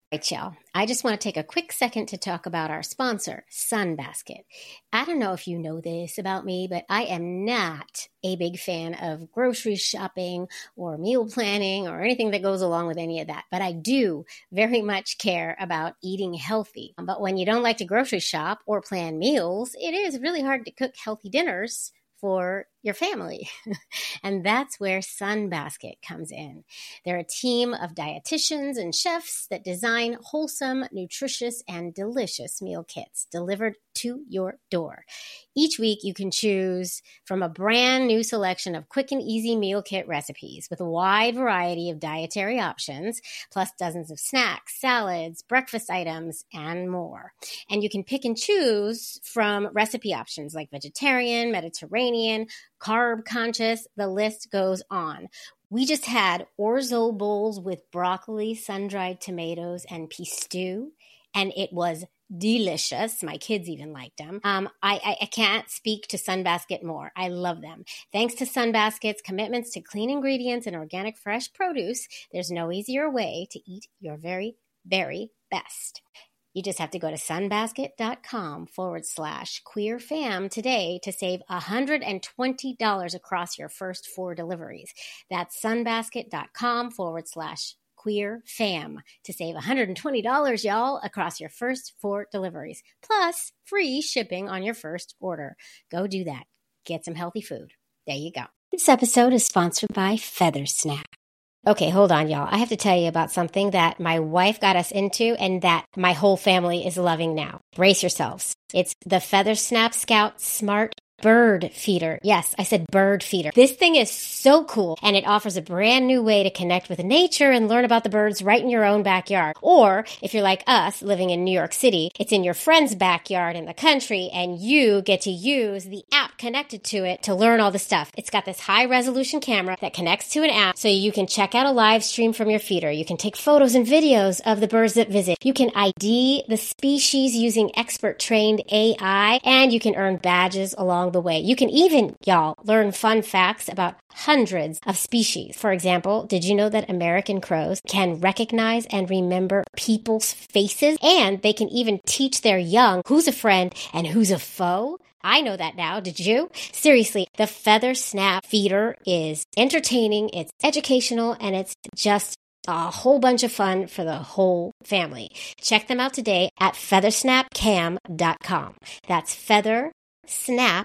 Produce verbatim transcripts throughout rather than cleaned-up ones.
Right, y'all. I just want to take a quick second to talk about our sponsor, Sunbasket. I don't know if you know this about me, but I am not a big fan of grocery shopping or meal planning or anything that goes along with any of that. But I do very much care about eating healthy. But when you don't like to grocery shop or plan meals, it is really hard to cook healthy dinners for your family. And that's where Sunbasket comes in. They're a team of dietitians and chefs that design wholesome, nutritious, and delicious meal kits delivered to your door. Each week, you can choose from a brand new selection of quick and easy meal kit recipes with a wide variety of dietary options, plus dozens of snacks, salads, breakfast items, and more. And you can pick and choose from recipe options like vegetarian, Mediterranean, carb conscious, the list goes on. We just had orzo bowls with broccoli, sun-dried tomatoes, and pea stew, and it was delicious. My kids even liked them. Um, I, I, I can't speak to Sunbasket more. I love them. Thanks to Sunbasket's commitments to clean ingredients and organic fresh produce, there's no easier way to eat your very, very best. You just have to go to sunbasket.com forward slash queer fam today to save one hundred twenty dollars across your first four deliveries. That's sunbasket.com forward slash queer fam to save one hundred twenty dollars, y'all, across your first four deliveries, plus free shipping on your first order. Go do that. Get some healthy food. There you go. This episode is sponsored by Feather Snap. Okay, hold on, y'all. I have to tell you about something that my wife got us into and that my whole family is loving now. Brace yourselves. It's the Feather Snap Scout Smart Bird Feeder. Yes, I said bird feeder. This thing is so cool, and it offers a brand new way to connect with nature and learn about the birds right in your own backyard. Or, if you're like us, living in New York City, it's in your friend's backyard in the country, and you get to use the app connected to it to learn all the stuff. It's got this high-resolution camera that connects to an app, so you can check out a live stream from your feeder. You can take photos and videos of the birds that visit. You can I D the species using expert-trained A I, and you can earn badges along the way. You can even, y'all, learn fun facts about hundreds of species. For example, did you know that American crows can recognize and remember people's faces? And they can even teach their young who's a friend and who's a foe? I know that now. Did you? Seriously, the Feather Snap Feeder is entertaining, it's educational, and it's just a whole bunch of fun for the whole family. Check them out today at feather snap cam dot com. That's feather snap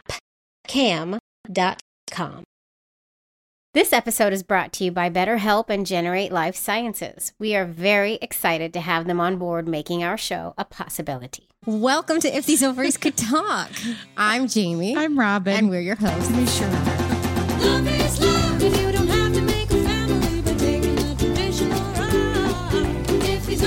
cam dot com. This episode is brought to you by BetterHelp and Generate Life Sciences. We are very excited to have them on board, making our show a possibility. Welcome to If These Ovaries Could Talk. I'm Jamie. I'm Robin. And we're your hosts. We sure are. Love is love. If you don't have to make a family by taking a traditional route. If these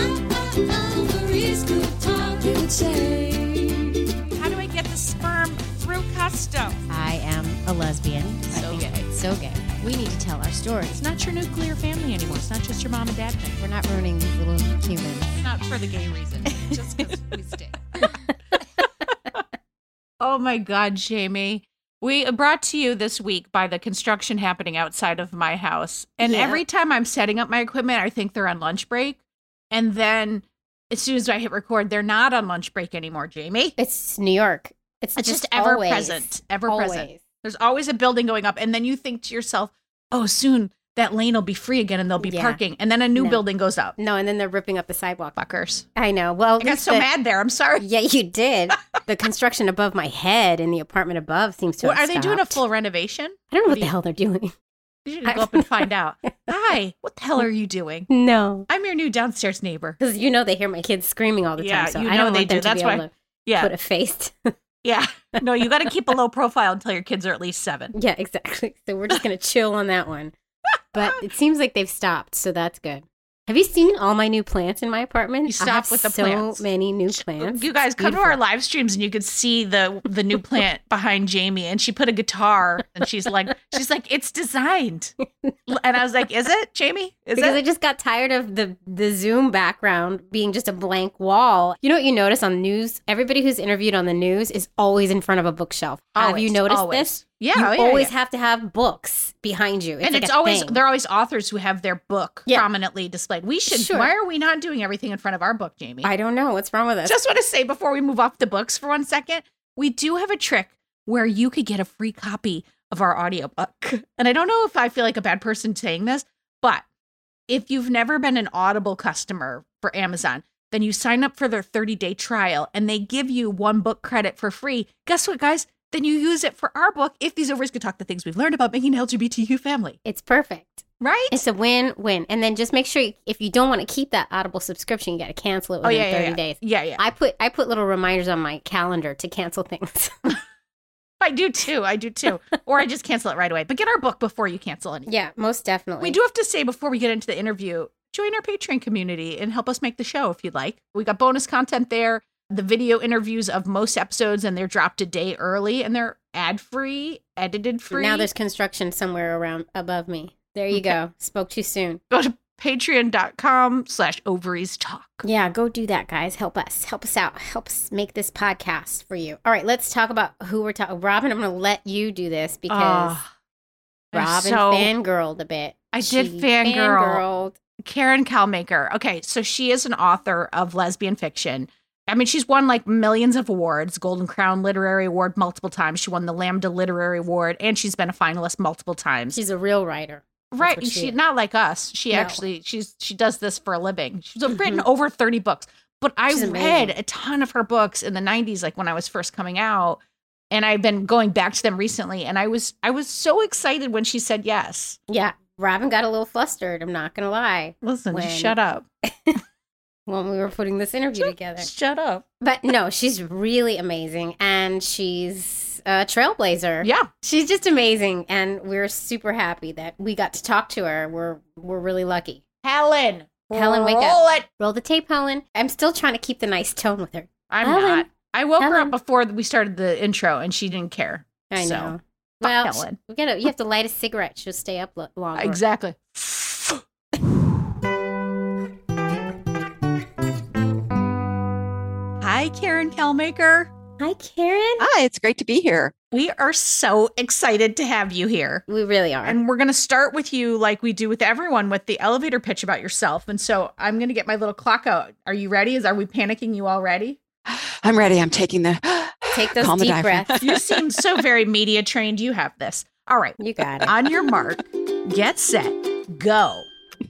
ovaries could talk, you would say. How do I get the sperm through custom? I am a lesbian. So I think gay. It's so gay. We need to tell our stories. It's not your nuclear family anymore. It's not just your mom and dad thing. We're not ruining these little humans. Not for the gay reason. Just because we stay. Oh my God, Jamie. We brought to you this week by the construction happening outside of my house. And Yeah. every time I'm setting up my equipment, I think they're on lunch break. And then as soon as I hit record, they're not on lunch break anymore, Jamie. It's New York. It's, It's just, just ever always, present. Ever always. present. There's always a building going up. And then you think to yourself, oh, soon that lane will be free again and they'll be Yeah. parking. And then a new No. building goes up. No, and then they're ripping up the sidewalk. Fuckers. I know. Well, I got so the, mad there. I'm sorry. Yeah, you did. The construction above my head in the apartment above seems to Well, have are they doing a stopped. full renovation? I don't know what, What the do you- hell they're doing. You should go up and find out. Hi, what the hell are you doing? No. I'm your new downstairs neighbor. Because you know they hear my kids screaming all the Yeah, time, so you I know don't they want them do. to That's be why- able to Yeah, put a face. to- yeah. No, you got to keep a low profile until your kids are at least seven. Yeah, exactly. So we're just going to chill on that one. But it seems like they've stopped, so that's good. Have you seen all my new plants in my apartment? You I stop have with the so plants. many new plants. You guys It's come to our beautiful. live streams and you could see the the new plant behind Jamie, and she put a guitar and she's like, she's like, it's designed, and I was like, is it, Jamie? Is Because I it? just got tired of the the Zoom background being just a blank wall. You know what you notice on the news? Everybody who's interviewed on the news is always in front of a bookshelf. Have you Always, noticed always. this? Yeah, You oh, yeah, always yeah. have to have books behind you. It's and like it's a always thing. there are always authors who have their book Yeah. prominently displayed. We should. Sure. Why are we not doing everything in front of our book, Jamie? I don't know what's wrong with us. Just want to say before we move off the books for one second, we do have a trick where you could get a free copy of our audiobook. And I don't know if I feel like a bad person saying this, but if you've never been an Audible customer for Amazon, then you sign up for their thirty-day trial and they give you one book credit for free. Guess what, guys? Then you use it for our book, If These Ovaries Could Talk, the Things We've Learned About Making an L G B T Q Family. It's perfect. Right? It's a win-win. And then just make sure you, if you don't want to keep that Audible subscription, you got to cancel it oh, within yeah, yeah, thirty yeah. days. Yeah, yeah. I put I put little reminders on my calendar to cancel things. I do too. I do too. Or I just cancel it right away. But get our book before you cancel anything. Yeah, most definitely. We do have to say before we get into the interview, join our Patreon community and help us make the show if you'd like. We got bonus content there, the video interviews of most episodes, and they're dropped a day early and they're ad free, edited free. Now there's construction somewhere around above me. There you go. Spoke too soon. Go to patreon.com slash ovaries talk. Yeah, go do that, guys. Help us. Help us out. Help us make this podcast for you. All right, let's talk about who we're talking. Robin, I'm going to let you do this because Oh, I'm Robin so- fangirled a bit. I did She fangirl. fangirled. Karen Kalmaker. Okay, so she is an author of lesbian fiction. I mean, she's won like millions of awards, Golden Crown Literary Award multiple times. She won the Lambda Literary Award, and she's been a finalist multiple times. She's a real writer. That's right. what She, she is. not like us. She No. actually she's she does this for a living. She's written Mhm. over thirty books. But I She's read amazing. a ton of her books in the nineties, like when I was first coming out. And I've been going back to them recently. And I was I was so excited when she said yes. Yeah, Robin got a little flustered. I'm not going to lie. Listen, When- just shut up. When we were putting this interview together. Shut up. But no, she's really amazing. And she's a trailblazer. Yeah. She's just amazing. And we're super happy that we got to talk to her. We're we're really lucky. Helen. Helen, wake up. roll it. Roll the tape, Helen. I'm still trying to keep the nice tone with her. I'm Helen. not. I woke her Helen. up before we started the intro and she didn't care. I So, know. fuck Well, Helen. we gotta, you have to light a cigarette. She'll stay up lo- longer. Exactly. Hi, Karen Kalmaker. Hi, Karen. Hi, it's great to be here. We are so excited to have you here. We really are. And we're going to start with you like we do with everyone with the elevator pitch about yourself. And so I'm going to get my little clock out. Are you ready? Is Are we panicking you already? I'm ready. I'm taking the Take those calm the deep diaphragm. breaths. You seem so very media trained. You have this. All right. You got it. On your mark, get set, go.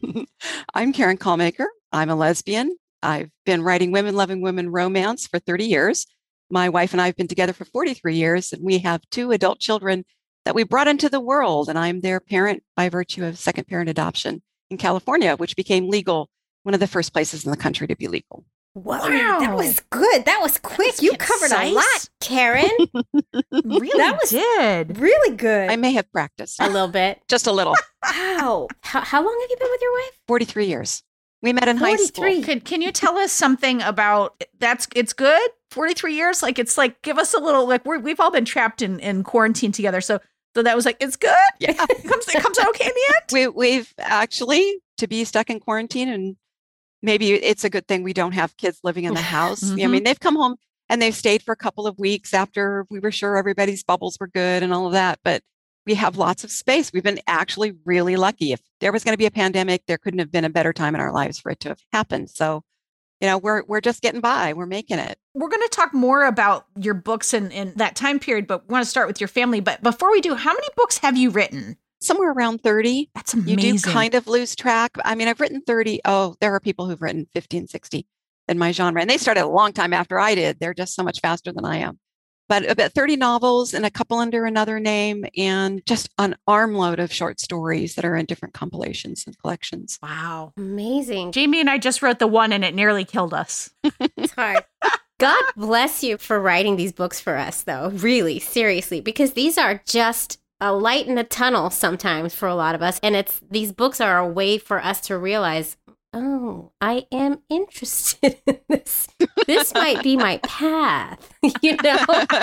I'm Karen Kalmaker. I'm a lesbian. I've been writing women loving women romance for thirty years. My wife and I have been together for forty-three years, and we have two adult children that we brought into the world. And I'm their parent by virtue of second parent adoption in California, which became legal, one of the first places in the country to be legal. Wow, Wow. that was good. That was quick. was You covered a concise. lot, Karen. Really That was- did. really good. I may have practiced a little bit. just a little. Wow. How, how long have you been with your wife? forty-three years. We met in high school. forty-three. Can, can you tell us something about that's it's good? forty-three years? Like it's like give us a little like we're, we've all been trapped in, in quarantine together. So so that was like it's good. Yeah. It comes it comes out okay in the end. We, we've actually to be stuck in quarantine, and maybe it's a good thing we don't have kids living in the house. I Mhm. mean, they've come home and they've stayed for a couple of weeks after we were sure everybody's bubbles were good and all of that. But we have lots of space. We've been actually really lucky. If there was going to be a pandemic, there couldn't have been a better time in our lives for it to have happened. So, you know, we're we're just getting by. We're making it. We're going to talk more about your books in, in that time period, but we want to start with your family. But before we do, how many books have you written? Somewhere around thirty. That's You amazing. do kind of lose track. I mean, I've written thirty. Oh, there are people who've written fifteen, sixty in my genre, and they started a long time after I did. They're just so much faster than I am. But about thirty novels and a couple under another name, and just an armload of short stories that are in different compilations and collections. Wow. Amazing. Jamie and I just wrote the one and it nearly killed us. It's hard. God bless you for writing these books for us, though. Really, seriously, because these are just a light in the tunnel sometimes for a lot of us. And it's these books are a way for us to realize, oh, I am interested in this. This might be my path, you know?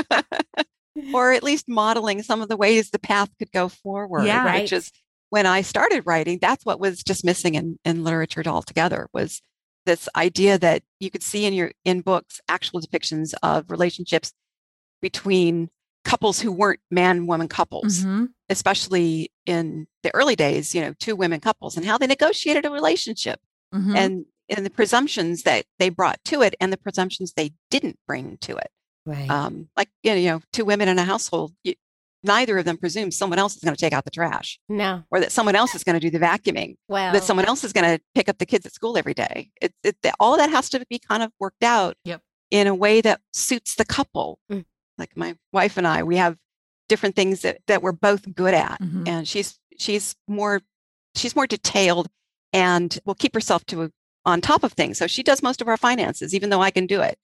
Or at least modeling some of the ways the path could go forward, Yeah. Right. which is when I started writing, that's what was just missing in, in literature altogether, was this idea that you could see in your in books actual depictions of relationships between couples who weren't man-woman couples, Mhm. especially in the early days, you know, two women couples and how they negotiated a relationship Mhm. and, and the presumptions that they brought to it and the presumptions they didn't bring to it. Right. Um, like, you know, two women in a household, you, neither of them presumes someone else is going to take out the trash no. or that someone else is going to do the vacuuming, Well, that someone else is going to pick up the kids at school every day. It, it, all that has to be kind of worked out Yep. in a way that suits the couple. Mm. Like my wife and I, we have different things that, that we're both good at. Mhm. And she's, she's more, she's more detailed and will keep herself to on top of things. So she does most of our finances, even though I can do it.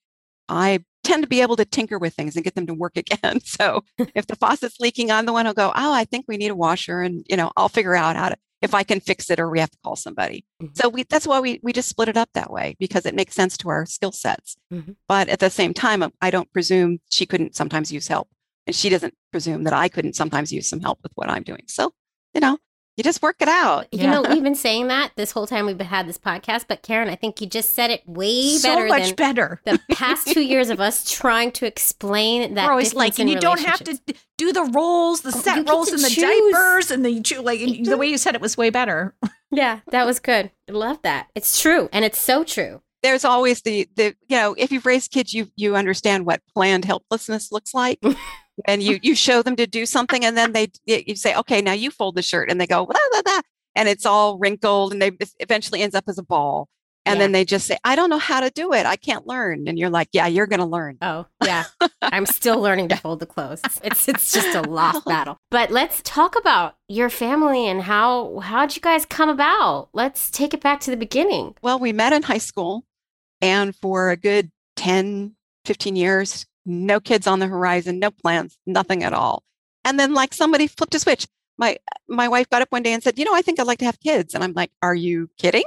I tend to be able to tinker with things and get them to work again. So if the faucet's leaking, I'm the one who'll go, oh, I think we need a washer. And, you know, I'll figure out how to, if I can fix it or we have to call somebody. Mhm. So we, that's why we, we just split it up that way because it makes sense to our skill sets. Mhm. But at the same time, I don't presume she couldn't sometimes use help. And she doesn't presume that I couldn't sometimes use some help with what I'm doing. So, you know, you just work it out. You Yeah. know, we've been saying that this whole time we've had this podcast, but Karen, I think you just said it way So better much than better. the past two years of us trying to explain that We're always difference like, and in you don't have to relationships. d- do the rolls, the Oh, you set get rolls, to and the choose. diapers, and the choo- like. And the way you said it was way better. Yeah, that was good. I love that. It's true, and it's so true. There's always the, the, you know, if you've raised kids, you, you understand what planned helplessness looks like. And you, you show them to do something and then they, you say, okay, now you fold the shirt and they go, blah, blah, blah, and it's all wrinkled and they eventually ends up as a ball. And Yeah. then they just say, I don't know how to do it. I can't learn. And you're like, yeah, you're going to learn. Oh, yeah. I'm still learning to fold the clothes. It's it's just a lost battle. But let's talk about your family and how how'd you guys come about? Let's take it back to the beginning. Well, we met in high school and for a good ten, fifteen years, no kids on the horizon, no plans, nothing at all. And then like somebody flipped a switch. My my wife got up one day and said, you know, I think I'd like to have kids. And I'm like, are you kidding?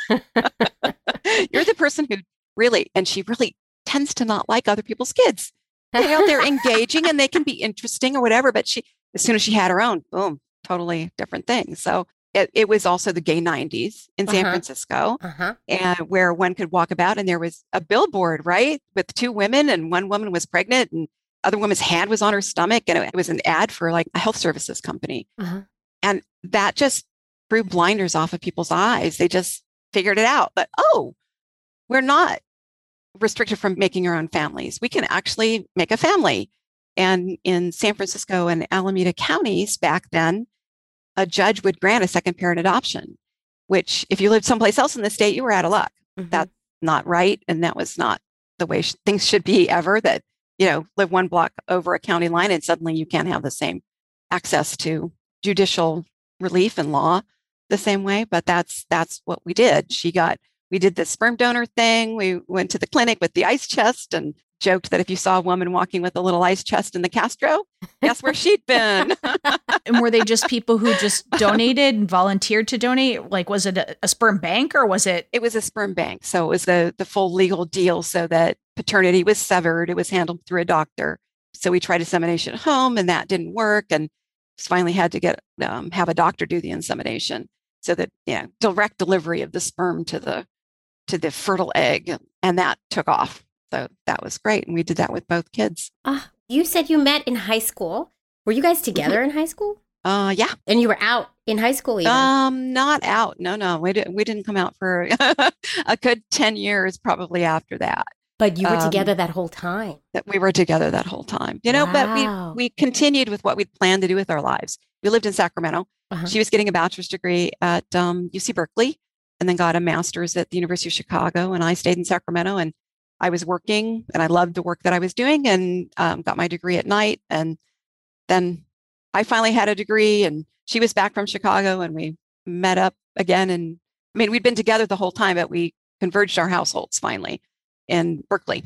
You're the person who really, and she really tends to not like other people's kids. You know, they're engaging and they can be interesting or whatever. But she, as soon as she had her own, boom, totally different thing. So it, it was also the gay nineties in San Uh-huh. Francisco, Uh-huh. and where one could walk about and there was a billboard, right, with two women and one woman was pregnant and other woman's hand was on her stomach. And it was an ad for like a health services company. Uh-huh. And that just threw blinders off of people's eyes. They just figured it out. But, oh, we're not restricted from making our own families. We can actually make a family. And in San Francisco and Alameda counties back then, a judge would grant a second parent adoption, which if you lived someplace else in the state, you were out of luck. Mhm. That's not right. And that was not the way sh- things should be ever, that, you know, live one block over a county line and suddenly you can't have the same access to judicial relief and law the same way. But that's, that's what we did. She got, we did the sperm donor thing. We went to the clinic with the ice chest and joked that if you saw a woman walking with a little ice chest in the Castro, guess where she'd been. And were they just people who just donated and volunteered to donate? Like, was it a, a sperm bank or was it? It was a sperm bank. So it was the, the full legal deal so that paternity was severed. It was handled through a doctor. So we tried insemination at home and that didn't work. And finally had to get, um, have a doctor do the insemination so that, you know, direct delivery of the sperm to the, to the fertile egg. And that took off. So that was great. And we did that with both kids. Ah, you said you met in high school. Were you guys together in high school? Uh, yeah. And you were out in high school even? Um, not out. No, no. We didn't, we didn't come out for a good ten years probably after that. but you were um, together that whole time. That we were together that whole time, you know, Wow. but we, we continued with what we'd planned to do with our lives. We lived in Sacramento. Uh-huh. She was getting a bachelor's degree at um, U C Berkeley and then got a master's at the University of Chicago. And I stayed in Sacramento and I was working and I loved the work that I was doing and um, got my degree at night. And then I finally had a degree and she was back from Chicago and we met up again. And I mean, we'd been together the whole time, but we converged our households finally in Berkeley.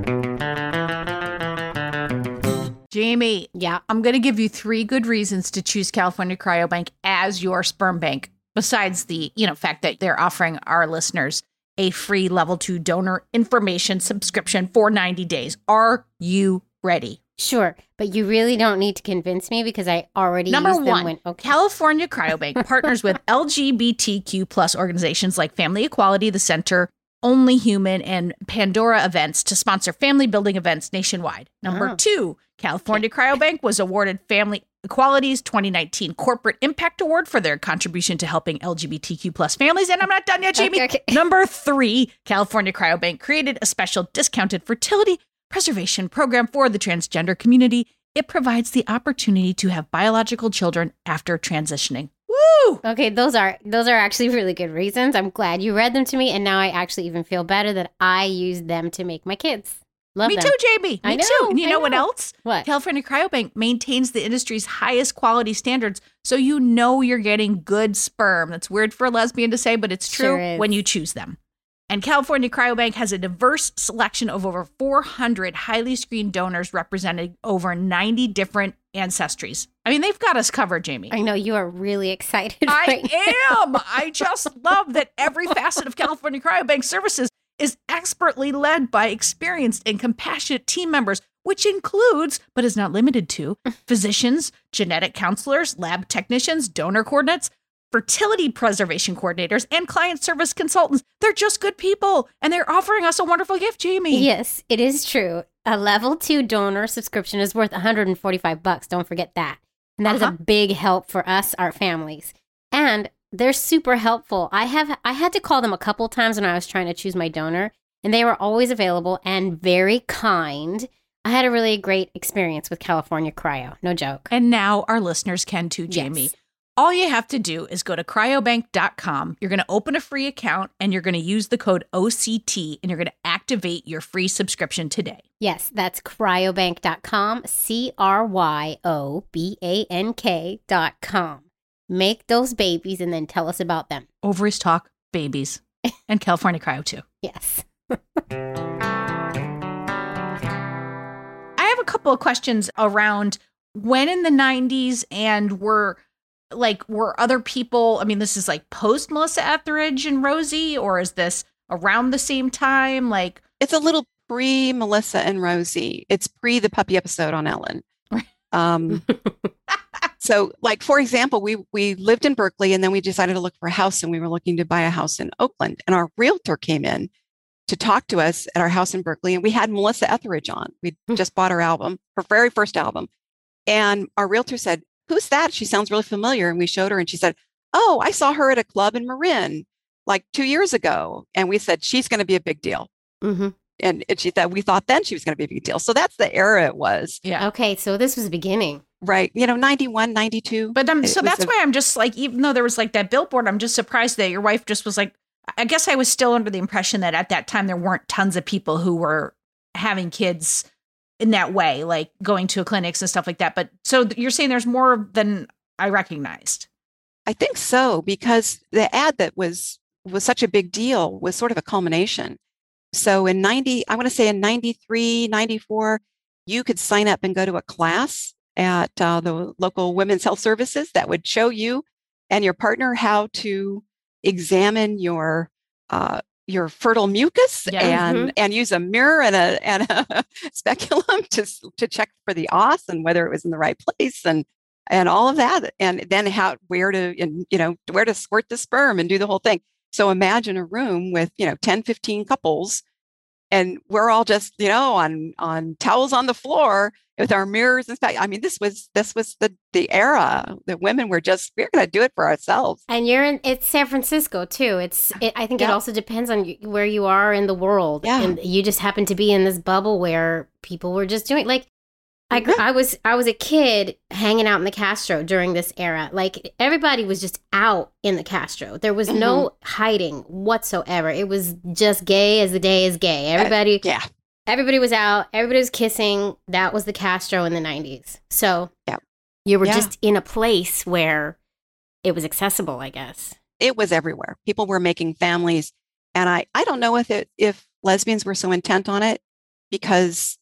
Jamie, Yeah. I'm going to give you three good reasons to choose California Cryobank as your sperm bank, besides the, you know, fact that they're offering our listeners a free level two donor information subscription for ninety days. Are you ready? Sure. But you really don't need to convince me because I already Number used them one, when, okay. California Cryobank partners with L G B T Q plus organizations like Family Equality, the Center, Only Human, and Pandora Events to sponsor family building events nationwide. Number Oh. two, California Cryobank was awarded Family Equality's twenty nineteen Corporate Impact Award for their contribution to helping L G B T Q plus families. And I'm not done yet, Jamie. Okay, okay. Number three, California Cryobank created a special discounted fertility preservation program for the transgender community. It provides the opportunity to have biological children after transitioning. Woo! Okay, those are those are actually really good reasons. I'm glad you read them to me, and now I actually even feel better that I used them to make my kids. Love Me them. too, Jamie. Me I know, too. And you I know, what know. else? What? California Cryobank maintains the industry's highest quality standards, so you know you're getting good sperm. That's weird for a lesbian to say, but it's true Sure is. when you choose them. And California Cryobank has a diverse selection of over four hundred highly screened donors representing over ninety different ancestries. I mean, they've got us covered, Jamie. I know you are really excited. I right now. am. I just love that every facet of California Cryobank services is expertly led by experienced and compassionate team members, which includes, but is not limited to, physicians, genetic counselors, lab technicians, donor coordinates, fertility preservation coordinators, and client service consultants. They're just good people, and they're offering us a wonderful gift, Jamie. Yes, it is true. A level two donor subscription is worth one hundred forty-five bucks. Don't forget that. And that is Uh-huh. a big help for us, our families. And they're super helpful. I have I had to call them a couple times when I was trying to choose my donor, and they were always available and very kind. I had a really great experience with California Cryo. No joke. And now our listeners can too, Jamie. Yes. All you have to do is go to cryobank dot com. You're going to open a free account and you're going to use the code O C T and you're going to activate your free subscription today. Yes, that's cryobank dot com, C R Y O B A N K dot com. Make those babies and then tell us about them. Ovaries talk, babies, and California Cryo too. Yes. I have a couple of questions around when in the nineties and were like were other people, I mean, this is like post Melissa Etheridge and Rosie, or is this around the same time? Like, It's a little pre Melissa and Rosie. It's pre the puppy episode on Ellen. Um, so, like for example, we we lived in Berkeley, and then we decided to look for a house, and we were looking to buy a house in Oakland. And our realtor came in to talk to us at our house in Berkeley, and we had Melissa Etheridge on. We just bought her album, her very first album, and our realtor said, "Who's that? She sounds really familiar." And we showed her, and she said, "Oh, I saw her at a club in Marin like two years ago." And we said, "She's going to be a big deal." Mm-hmm. And, and she thought we thought then she was going to be a big deal. So that's the era it was, yeah. Okay, so this was the beginning. right? You know, ninety-one, ninety-two. But um, It so was that's a- why I'm just like, even though there was like that billboard, I'm just surprised that your wife just was like, I guess I was still under the impression that at that time there weren't tons of people who were having kids in that way, like going to clinics and stuff like that. But so you're saying there's more than I recognized. I think so, because the ad that was was such a big deal was sort of a culmination. So in ninety, I want to say in ninety-three, ninety-four, you could sign up and go to a class at uh, the local women's health services that would show you and your partner how to examine your uh, your fertile mucus Yeah. and Mhm. and use a mirror and a and a speculum to s- to check for the os and whether it was in the right place and and all of that, and then how where to and you know where to squirt the sperm and do the whole thing. So imagine a room with you know ten, fifteen couples, and we're all just you know on on towels on the floor with our mirrors and stuff. I mean, this was this was the the era that women were just we're going to do it for ourselves. And you're in it's San Francisco too. It's it, I think it Yeah. also depends on y- where you are in the world. Yeah. And you just happen to be in this bubble where people were just doing like I, gr- I was I was a kid hanging out in the Castro during this era. Like everybody was just out in the Castro. There was no hiding whatsoever. It was just gay as the day is gay. Everybody Yeah, everybody was out. Everybody was kissing. That was the Castro in the nineties. So Yeah. you were Yeah. just in a place where it was accessible, I guess. it was everywhere. People were making families, and I I don't know if it if lesbians were so intent on it because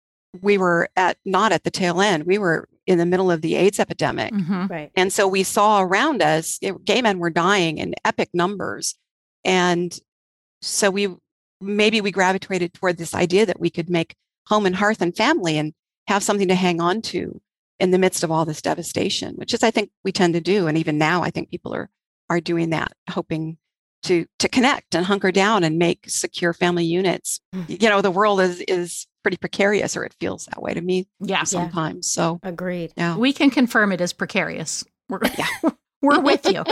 we were at not at the tail end. We were in the middle of the AIDS epidemic. Mm-hmm. Right. And so we saw around us, it- gay men were dying in epic numbers. And so we maybe we gravitated toward this idea that we could make home and hearth and family and have something to hang on to in the midst of all this devastation, which is, I think, we tend to do. And even now, I think people are are doing that, hoping to to connect and hunker down and make secure family units. You know, the world is is pretty precarious, or it feels that way to me Yeah. sometimes. So Agreed. yeah. We can confirm it is precarious. We're, we're with you.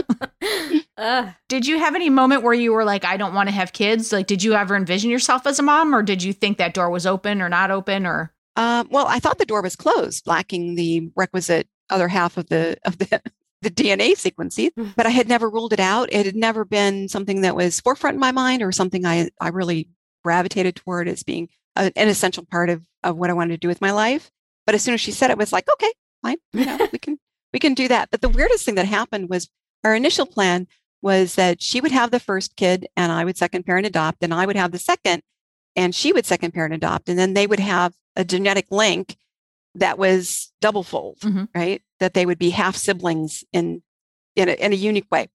Ugh. Did you have any moment where you were like, I don't want to have kids? Like, did you ever envision yourself as a mom, or did you think that door was open or not open, or? Um, well, I thought the door was closed, lacking the requisite other half of the of the the D N A sequencing, Mhm. but I had never ruled it out. It had never been something that was forefront in my mind, or something I I really gravitated toward as being a, an essential part of of what I wanted to do with my life. But as soon as she said it, was like, okay, fine, you know, we can we can do that. But the weirdest thing that happened was our initial plan was that she would have the first kid, and I would second parent adopt, and I would have the second, and she would second parent adopt, and then they would have a genetic link that was double fold, Mhm. right? That they would be half siblings in in a, in a unique way.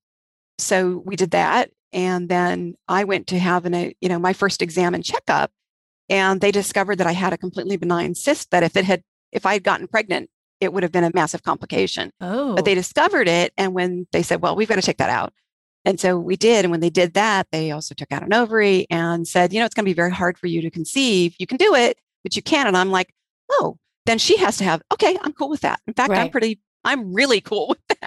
So we did that, and then I went to have an, a you know my first exam and checkup, and they discovered that I had a completely benign cyst. That if it had if I had gotten pregnant, it would have been a massive complication. Oh, But they discovered it, and when they said, "Well, we've got to take that out," and so we did. And when they did that, they also took out an ovary and said, "You know, it's going to be very hard for you to conceive. You can do it, but you can't." And I'm like, "Oh, then she has to have." Okay, I'm cool with that. In fact, I'm Right. pretty. I'm really cool with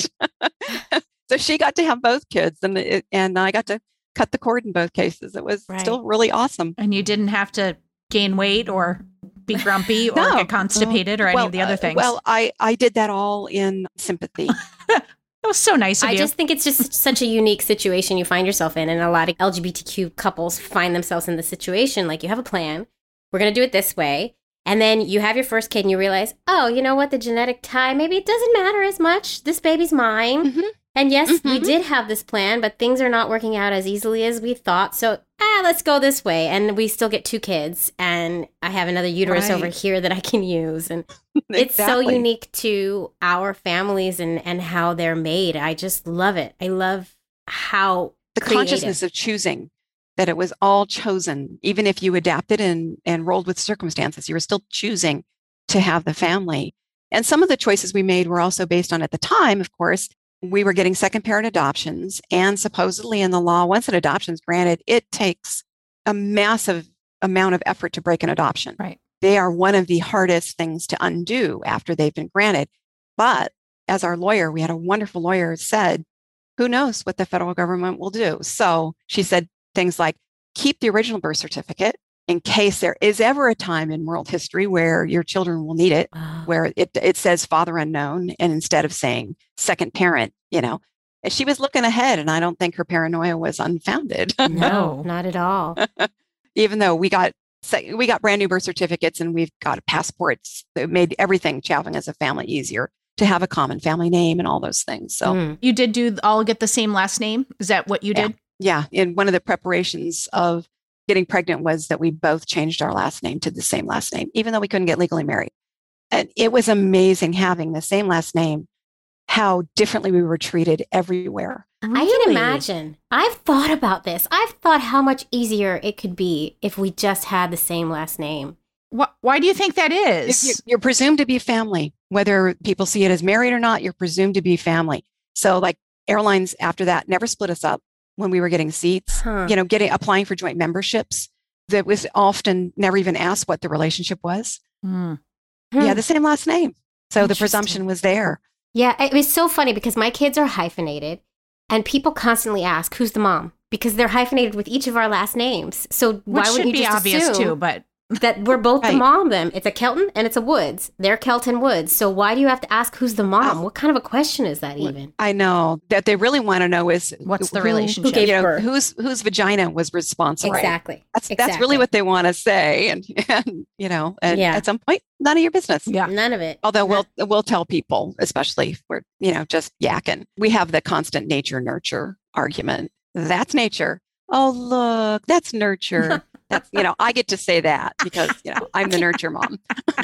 that. So she got to have both kids, and it, and I got to cut the cord in both cases. It was Right. still really awesome. and you didn't have to gain weight or be grumpy or No. get constipated or any Well, of the other uh, things. well, I I did that all in sympathy. It was so nice of I you. just think it's just such a unique situation you find yourself in. And a lot of L G B T Q couples find themselves in this situation. Like, you have a plan, we're going to do it this way. And then you have your first kid and you realize, oh, you know what? The genetic tie, maybe it doesn't matter as much. This baby's mine. Mhm. And yes, we Mhm. did have this plan, but things are not working out as easily as we thought. So, ah, let's go this way. And we still get two kids. And I have another uterus over Right. here that I can use. And it's so Exactly. unique to our families and, and how they're made. I just love it. I love how The creative. consciousness of choosing, that it was all chosen, even if you adapted and, and rolled with circumstances, you were still choosing to have the family. And some of the choices we made were also based on, at the time, of course, we were getting second parent adoptions. And supposedly in the law, once an adoption is granted, it takes a massive amount of effort to break an adoption. Right. They are one of the hardest things to undo after they've been granted. But as our lawyer, we had a wonderful lawyer, said, who knows what the federal government will do? So she said things like, keep the original birth certificate in case there is ever a time in world history where your children will need it, Wow. where it, it says father unknown, and instead of saying second parent, you know. And she was looking ahead, and I don't think her paranoia was unfounded. No, No. not at all. Even though we got se- we got brand new birth certificates and we've got passports that made everything traveling as a family easier, to have a common family name and all those things. So Mm. You did do all get the same last name? Is that what you Yeah. did? yeah, in one of the preparations of getting pregnant was that we both changed our last name to the same last name, even though we couldn't get legally married. And it was amazing having the same last name, how differently we were treated everywhere. I can Really? imagine. I've thought about this. I've thought how much easier it could be if we just had the same last name. Wh- Why do you think that You- is? you- You're presumed to be family, whether people see it as married or not, you're presumed to be family. So like airlines after that never split us up when we were getting seats, Huh. you know, getting applying for joint memberships. That was often never even asked what the relationship was. Hmm. Yeah, Hmm. the same last name. So the Interesting. presumption was there. Yeah, it was so funny because my kids are hyphenated and people constantly ask, who's the mom? Because they're hyphenated with each of our last names. So why Which should wouldn't you be just obvious assume too, but that we're both the Right. mom then? It's a Kelton and it's a Woods. They're Kelton Woods. So why do you have to ask who's the mom? Oh. What kind of a question is that even? I know that they really want to know is what's the who- relationship? gave You know, birth? whose whose vagina was responsible. Exactly. That's that's Exactly. really what they want to say, and, and you know, and Yeah. at some point, none of your business. Yeah. None of it. Although we'll we'll tell people, especially if we're you know just yakking. We have the constant nature nurture argument. That's nature. Oh look, that's nurture. That's you know I get to say that because you know I'm the nurture mom.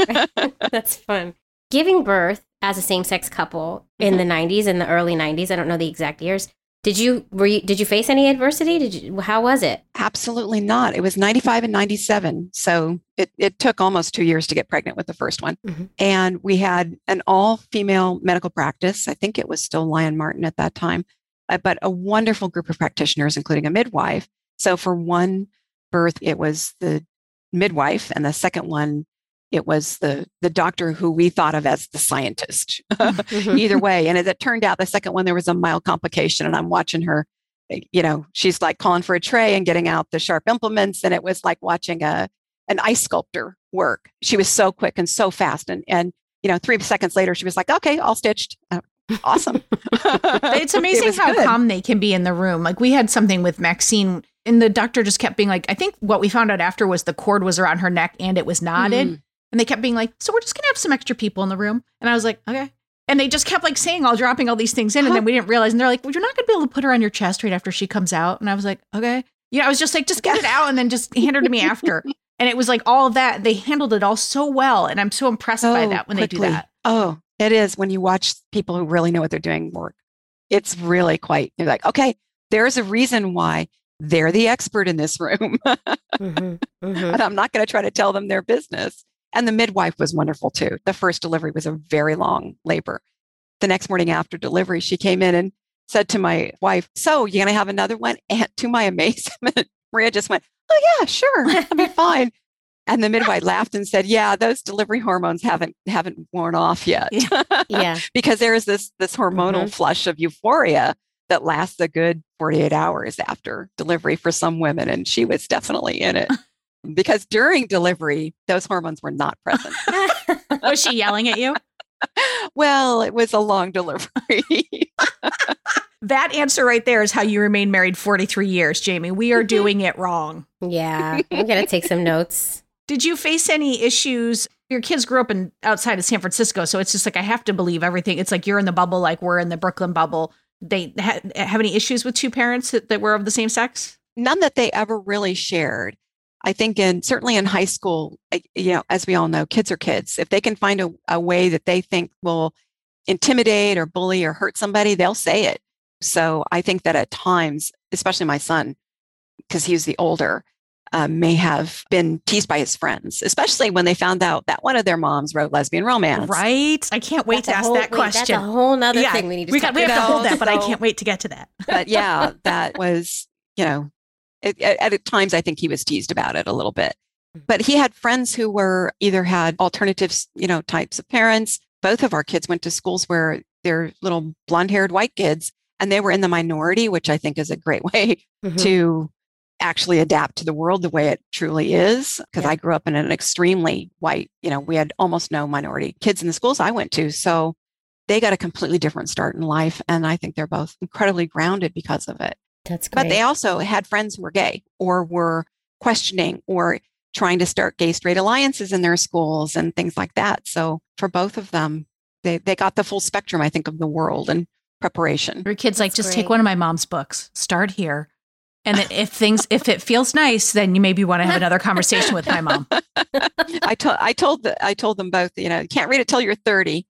That's fun. Giving birth as a same-sex couple in the nineties, in the early nineties, I don't know the exact years. Did you were you did you face any adversity? Did you how was it? Absolutely not. It was ninety-five and ninety-seven. So it, it took almost two years to get pregnant with the first one. Mhm. And we had an all female medical practice. I think it was still Lion Martin at that time. uh, but a wonderful group of practitioners, including a midwife. So for one birth, it was the midwife, and the second one, it was the the doctor who we thought of as the scientist. Either way, and as it turned out, the second one there was a mild complication, and I'm watching her. You know, she's like calling for a tray and getting out the sharp implements, and it was like watching a an ice sculptor work. She was so quick and so fast, and and you know, three seconds later, she was like, "Okay, all stitched." Uh, awesome. It's amazing it how good. calm they can be in the room. Like we had something with Maxine, and the doctor just kept being like, I think what we found out after was the cord was around her neck and it was knotted. Mm. And they kept being like, so we're just going to have some extra people in the room. And I was like, okay. And they just kept like saying, all dropping all these things in. And then we didn't realize. And they're like, well, you're not going to be able to put her on your chest right after she comes out. And I was like, okay. Yeah, I was just like, just get it out and then just hand her to me after. And it was like all of that. They handled it all so well. And I'm so impressed by that when quickly. they do that. Oh, it is when you watch people who really know what they're doing work. It's really quite, you're like, okay, there's a reason why they're the expert in this room. Mm-hmm, mm-hmm. And I'm not going to try to tell them their business. And the midwife was wonderful too. The first delivery was a very long labor. The next morning after delivery, she came in and said to my wife, so you're going to have another one? And to my amazement, Maria just went, oh yeah, sure. I'll be fine. And the midwife laughed and said, yeah, those delivery hormones haven't haven't worn off yet. Yeah. Because there is this, this hormonal Mhm. flush of euphoria that lasts a good forty-eight hours after delivery for some women. And she was definitely in it. Because during delivery, those hormones were not present. Was she yelling at you? Well, it was a long delivery. That answer right there is how you remain married forty-three years, Jamie. We are doing it wrong. Yeah. I'm going to take some notes. Did you face any issues? Your kids grew up in outside of San Francisco, so it's just like I have to believe everything. It's like you're in the bubble, like we're in the Brooklyn bubble. They ha- have any issues with two parents that, that were of the same sex? None that they ever really shared. I think in certainly in high school, I- you know, as we all know, kids are kids. If they can find a, a way that they think will intimidate or bully or hurt somebody, they'll say it. So I think that at times, especially my son, because he was the older, uh, may have been teased by his friends, especially when they found out that one of their moms wrote lesbian romance. Right? I can't wait That's to a ask whole- that wait, question. That's a whole nother Yeah, thing we need to we, talk got, we have to about. hold that, but I So- can't wait to get to that. But yeah, that was, you know, it, at, at times I think he was teased about it a little bit. But he had friends who were either had alternatives, you know, types of parents. Both of our kids went to schools where they're little blonde haired white kids and they were in the minority, which I think is a great way Mhm. to actually adapt to the world the way it truly is. Because Yeah. I grew up in an extremely white, you know, we had almost no minority kids in the schools I went to. So they got a completely different start in life. And I think they're both incredibly grounded because of it. That's great. But they also had friends who were gay or were questioning or trying to start gay straight alliances in their schools and things like that. So for both of them, they, they got the full spectrum, I think, of the world and preparation. Your kids like, That's just great. take one of my mom's books, start here. And then if things, if it feels nice, then you maybe want to have another conversation with my mom. I told I told the, I told them both, you know, you can't read it till you're thirty.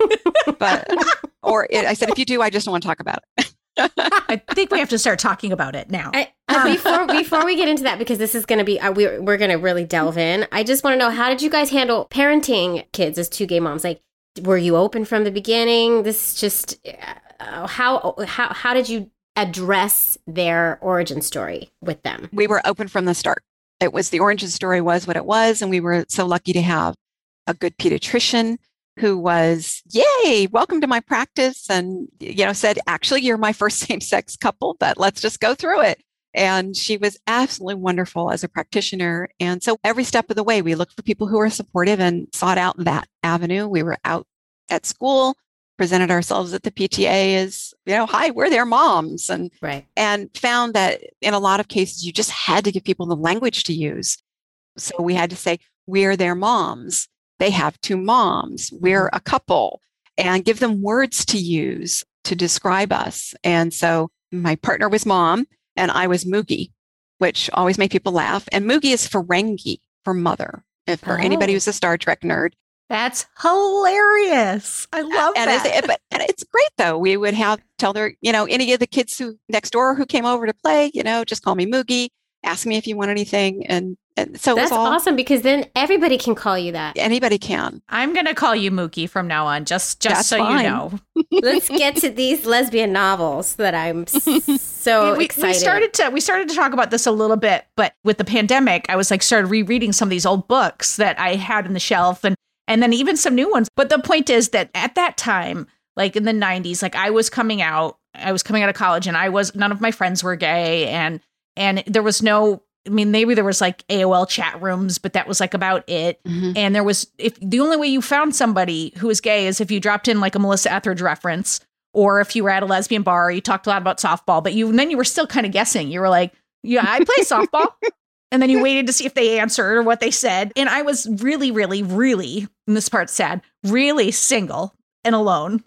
But or it, I said, if you do, I just don't want to talk about it. I think we have to start talking about it now. I, uh, before before we get into that, because this is going to be uh, we're we're going to really delve in. I just want to know, how did you guys handle parenting kids as two gay moms? Like, were you open from the beginning? This is just uh, how how how did you address their origin story with them? We were open from the start. It was the origin story was what it was, and we were so lucky to have a good pediatrician who was, yay, welcome to my practice, and you know said, actually, you're my first same-sex couple, but let's just go through it. And she was absolutely wonderful as a practitioner. And so every step of the way, we looked for people who were supportive and sought out that avenue. We were out at school, presented ourselves at the P T A as, you know, hi, we're their moms, and Right. and found that in a lot of cases, you just had to give people the language to use. So we had to say, we're their moms. They have two moms. We're a couple, and give them words to use to describe us. And so my partner was mom and I was Moogie, which always made people laugh. And Moogie is Ferengi for mother. If for anybody Oh. who's a Star Trek nerd. That's hilarious. I love and that. It's, but, and it's great though. We would have tell their, you know, any of the kids who next door who came over to play, you know, just call me Moogie, ask me if you want anything. And And so That's it was all, awesome because then everybody can call you that. anybody can. I'm going to call you Mookie from now on, just just That's so fine. you know. Let's get to these lesbian novels that I'm s- so we, excited. we started to we started to talk about this a little bit, but with the pandemic, I was like started rereading some of these old books that I had in the shelf, and and then even some new ones. But the point is that at that time, like in the nineties, like I was coming out, I was coming out of college, and I was none of my friends were gay, and and there was no. I mean, maybe there was like A O L chat rooms, but that was like about it. Mhm. And there was, if the only way you found somebody who was gay is if you dropped in like a Melissa Etheridge reference, or if you were at a lesbian bar, you talked a lot about softball, but you, and then you were still kind of guessing. You were like, yeah, I play softball. And then you waited to see if they answered or what they said. And I was really, really, really, and this part's sad, really single and alone.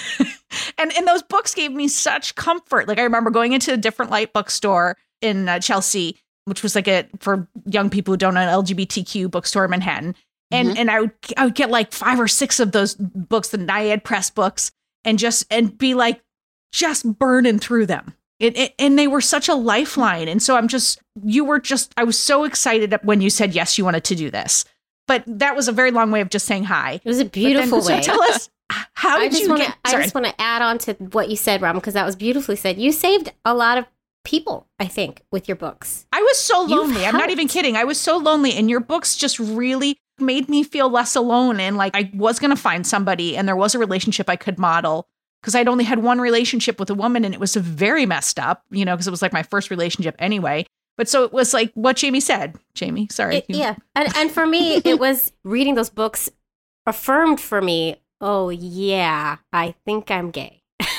and, and those books gave me such comfort. Like I remember going into a Different Light bookstore in uh, Chelsea, which was like a, for young people who don't know, an L G B T Q bookstore in Manhattan. And Mhm. and I would I would get like five or six of those books, the Naiad Press books, and just and be like just burning through them. It, it, and they were such a lifeline. And so I'm just, you were just, I was so excited when you said yes, you wanted to do this. But that was a very long way of just saying hi. It was a But then- beautiful so way. tell us, how I did just you want get? to. I Sorry. just want to add on to what you said, Robin, because that was beautifully said. You saved a lot of people, I think, with your books. I was so You've lonely. I'm not even helped. kidding. I was so lonely. And your books just really made me feel less alone. And like I was going to find somebody and there was a relationship I could model because I'd only had one relationship with a woman and it was very messed up, you know, because it was like my first relationship anyway. But so it was like what Jamie said. Jamie, sorry. It- You- yeah, and and for me, it was reading those books affirmed for me. Oh yeah, I think I'm gay.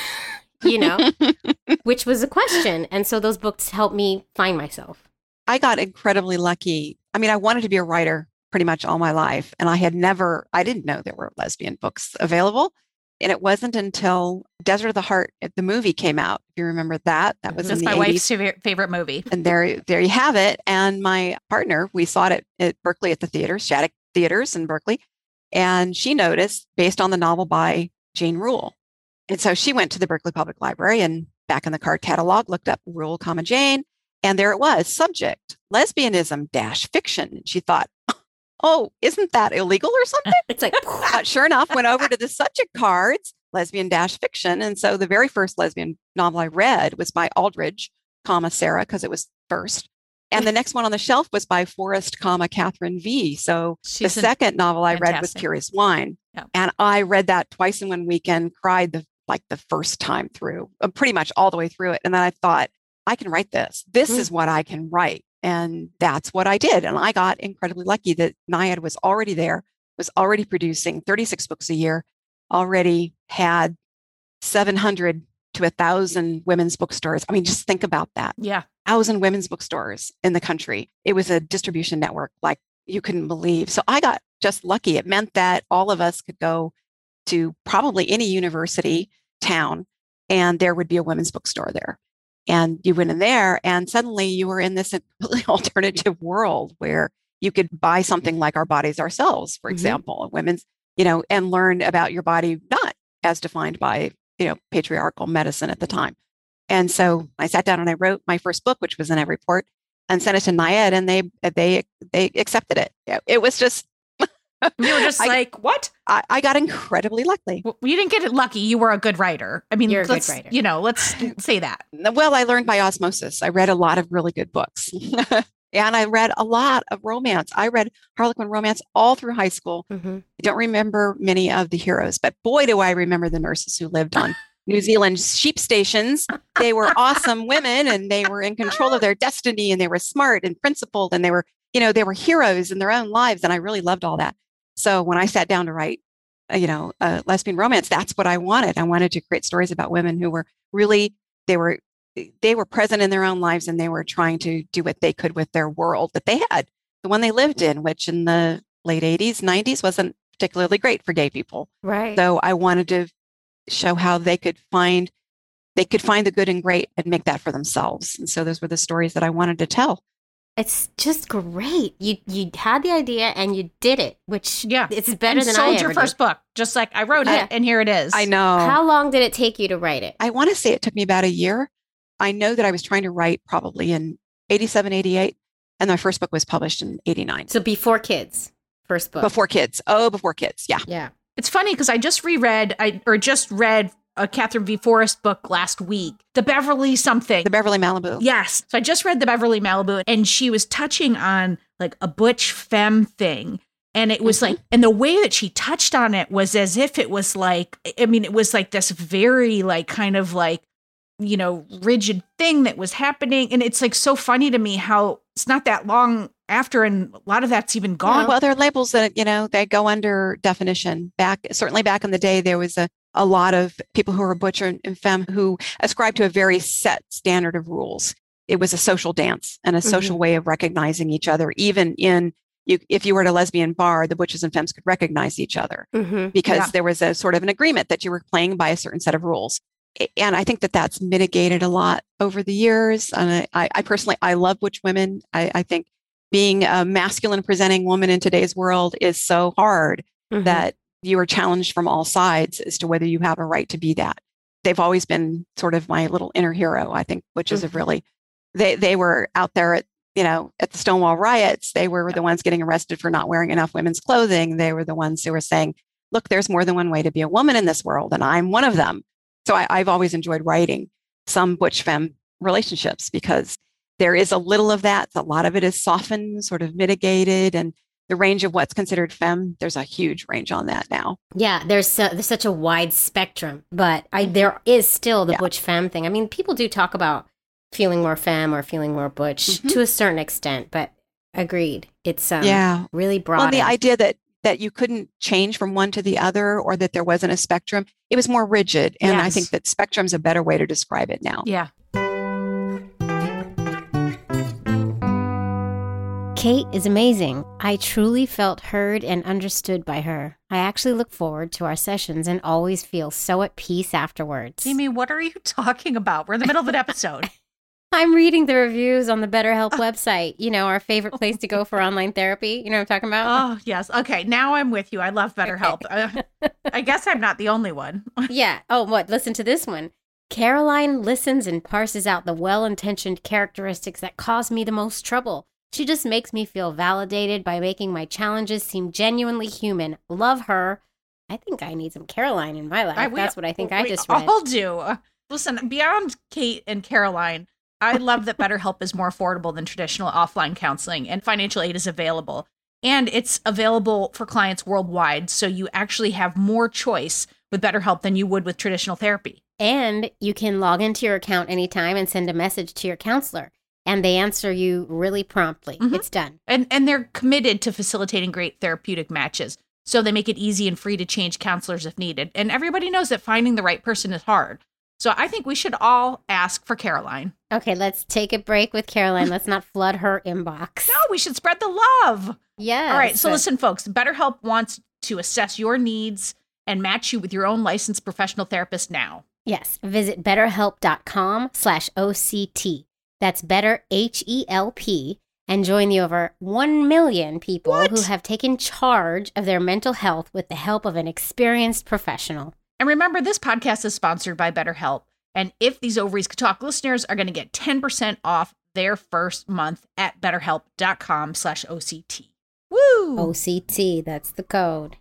You know, which was a question, and so those books helped me find myself. I got incredibly lucky. I mean, I wanted to be a writer pretty much all my life, and I had never, I didn't know there were lesbian books available. And it wasn't until Desert of the Heart, the movie came out. If you remember that, that was That's in the my eighties. wife's favorite favorite movie. And there, there you have it. And my partner, we saw it at, at Berkeley at the theaters, Shattuck Theaters in Berkeley. And she noticed based on the novel by Jane Rule. And so she went to the Berkeley Public Library and back in the card catalog, looked up Rule, comma Jane. And there it was, subject, lesbianism dash fiction. And she thought, oh, isn't that illegal or something? It's like Uh, sure enough, went over to the subject cards, lesbian dash fiction. And so the very first lesbian novel I read was by Aldridge, comma Sarah, because it was first. And the next one on the shelf was by Forrest, comma Catherine V. So She's the an- second novel I read was fantastic. Curious Wine. Yeah. And I read that twice in one weekend, cried the like the first time through, uh, pretty much all the way through it. And then I thought, I can write this. This Mm. is what I can write. And that's what I did. And I got incredibly lucky that Naiad was already there, was already producing thirty-six books a year, already had seven hundred to one thousand women's bookstores. I mean, just think about that. Yeah. one thousand women's bookstores in the country. It was a distribution network like you couldn't believe. So I got just lucky. It meant that all of us could go to probably any university town and there would be a women's bookstore there. And you went in there and suddenly you were in this completely alternative world where you could buy something like Our Bodies Ourselves, for Mhm. example, women's, you know, and learn about your body, not as defined by, you know, patriarchal medicine at the time. And so I sat down and I wrote my first book, which was in a report, and sent it to Naiad, and they they they accepted it. Yeah, it was just You were just I- like, what? I, I got incredibly lucky. Well, you didn't get it lucky. You were a good writer. I mean, You're a good let's, writer. you know, let's say that. Well, I learned by osmosis. I read a lot of really good books. And I read a lot of romance. I read Harlequin romance all through high school. Mhm. I don't remember many of the heroes, but boy, do I remember the nurses who lived on New Zealand sheep stations. They were awesome women and they were in control of their destiny and they were smart and principled and they were, you know, they were heroes in their own lives. And I really loved all that. So when I sat down to write, uh, you know, uh, lesbian romance, that's what I wanted. I wanted to create stories about women who were really, they were, they were present in their own lives and they were trying to do what they could with their world that they had, the one they lived in, which in the late eighties, nineties wasn't particularly great for gay people. Right. So I wanted to show how they could find they could find the good and great and make that for themselves. And so those were the stories that I wanted to tell. It's just great. You you had the idea and you did it, which Yeah. it's better And than sold I your ever first book, just like I wrote Yeah. it, and here it is. I know. did. How long did it take you to write it? I want to say it took me about a year. I know that I was trying to write probably in eighty-seven, eighty-eight. And my first book was published in eighty-nine. So before kids, first book. Before kids. Oh, before kids. Yeah. Yeah. It's funny because I just reread, I or just read a Catherine V. Forrest book last week, The Beverly something. The Beverly Malibu. Yes. So I just read The Beverly Malibu, and she was touching on like a butch femme thing. And it was Mhm. like, and the way that she touched on it was as if it was like, I mean, it was like this very like kind of like, you know, rigid thing that was happening. And it's like so funny to me how it's not that long after, and a lot of that's even gone. Well, there are labels that, you know, they go under definition. Back, certainly back in the day, there was a, a lot of people who were butch and and femme who ascribed to a very set standard of rules. It was a social dance and a social way of recognizing each other. Even in, you, if you were at a lesbian bar, the butches and femmes could recognize each other Mm-hmm. because Yeah. there was a sort of an agreement that you were playing by a certain set of rules. A- And I think that that's mitigated a lot over the years. And I, I I personally, I love butch women. I, I think being a masculine presenting woman in today's world is so hard Mm-hmm. that you are challenged from all sides as to whether you have a right to be that. They've always been sort of my little inner hero. I think butches have really, they they were out there at, you know, at the Stonewall riots. They were the ones getting arrested for not wearing enough women's clothing. They were the ones who were saying, look, there's more than one way to be a woman in this world, and I'm one of them. So I, I've always enjoyed writing some butch femme relationships because there is a little of that. A lot of it is softened, sort of mitigated, and the range of what's considered femme, there's a huge range on that now. Yeah, there's so, there's such a wide spectrum, but I there is still the Yeah. butch femme thing. I mean, people do talk about feeling more femme or feeling more butch Mhm. to a certain extent, but agreed, it's um, Yeah. really broad. Well, the idea that that you couldn't change from one to the other or that there wasn't a spectrum, it was more rigid. And I Yes. think that spectrum's a better way to describe it now. Yeah. Kate is amazing. I truly felt heard and understood by her. I actually look forward to our sessions and always feel so at peace afterwards. Amy, what are you talking about? We're in the middle of an episode. I'm reading the reviews on the BetterHelp website. You know, our favorite place to go for online therapy. You know what I'm talking about? Oh, yes. Okay. Now I'm with you. I love BetterHelp. Uh, I guess I'm not the only one. Yeah. Oh, what? Listen to this one. Caroline listens and parses out the well-intentioned characteristics that cause me the most trouble. She just makes me feel validated by making my challenges seem genuinely human. Love her. I think I need some Caroline in my life. I- we- That's what I think I we just read. all do. Uh, Listen, beyond Kate and Caroline, I love that BetterHelp is more affordable than traditional offline counseling, and financial aid is available. And it's available for clients worldwide, so you actually have more choice with BetterHelp than you would with traditional therapy. And you can log into your account anytime and send a message to your counselor. And they answer you really promptly. Mhm. It's done. And and they're committed to facilitating great therapeutic matches. So they make it easy and free to change counselors if needed. And everybody knows that finding the right person is hard. So I think we should all ask for Caroline. Okay, let's take a break with Caroline. Let's not flood her inbox. No, we should spread the love. Yes. All right. So but- listen, folks, BetterHelp wants to assess your needs and match you with your own licensed professional therapist now. Yes. Visit betterhelp.com slash OCT. That's better, H E L P, and join the over one million people What? who have taken charge of their mental health with the help of an experienced professional. And remember, this podcast is sponsored by BetterHelp. And if these ovaries could talk listeners are going to get ten percent off their first month at betterhelp.com slash OCT. Woo! O C T, that's the code.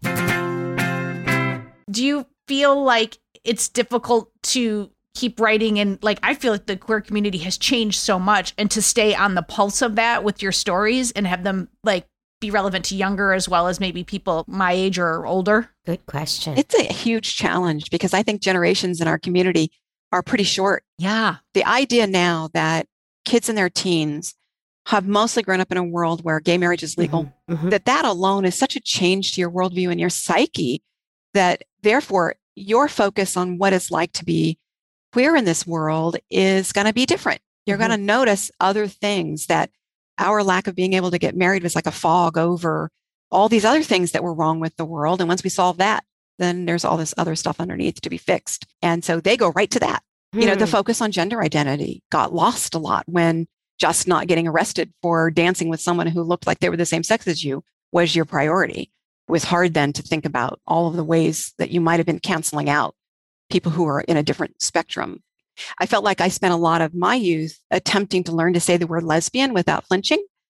Do you feel like it's difficult to keep writing? And like, I feel like the queer community has changed so much, and to stay on the pulse of that with your stories and have them like be relevant to younger as well as maybe people my age or older? Good question. It's a huge challenge because I think generations in our community are pretty short. Yeah. The idea now that kids in their teens have mostly grown up in a world where gay marriage is legal, Mhm, mhm. that that alone is such a change to your worldview and your psyche that therefore your focus on what it's like to be queer in this world is going to be different. You're Mhm. going to notice other things that our lack of being able to get married was like a fog over all these other things that were wrong with the world. And once we solve that, then there's all this other stuff underneath to be fixed. And so they go right to that. You know, the Hmm. focus on gender identity got lost a lot when just not getting arrested for dancing with someone who looked like they were the same sex as you was your priority. It was hard then to think about all of the ways that you might have been canceling out people who are in a different spectrum. I felt like I spent a lot of my youth attempting to learn to say the word lesbian without flinching.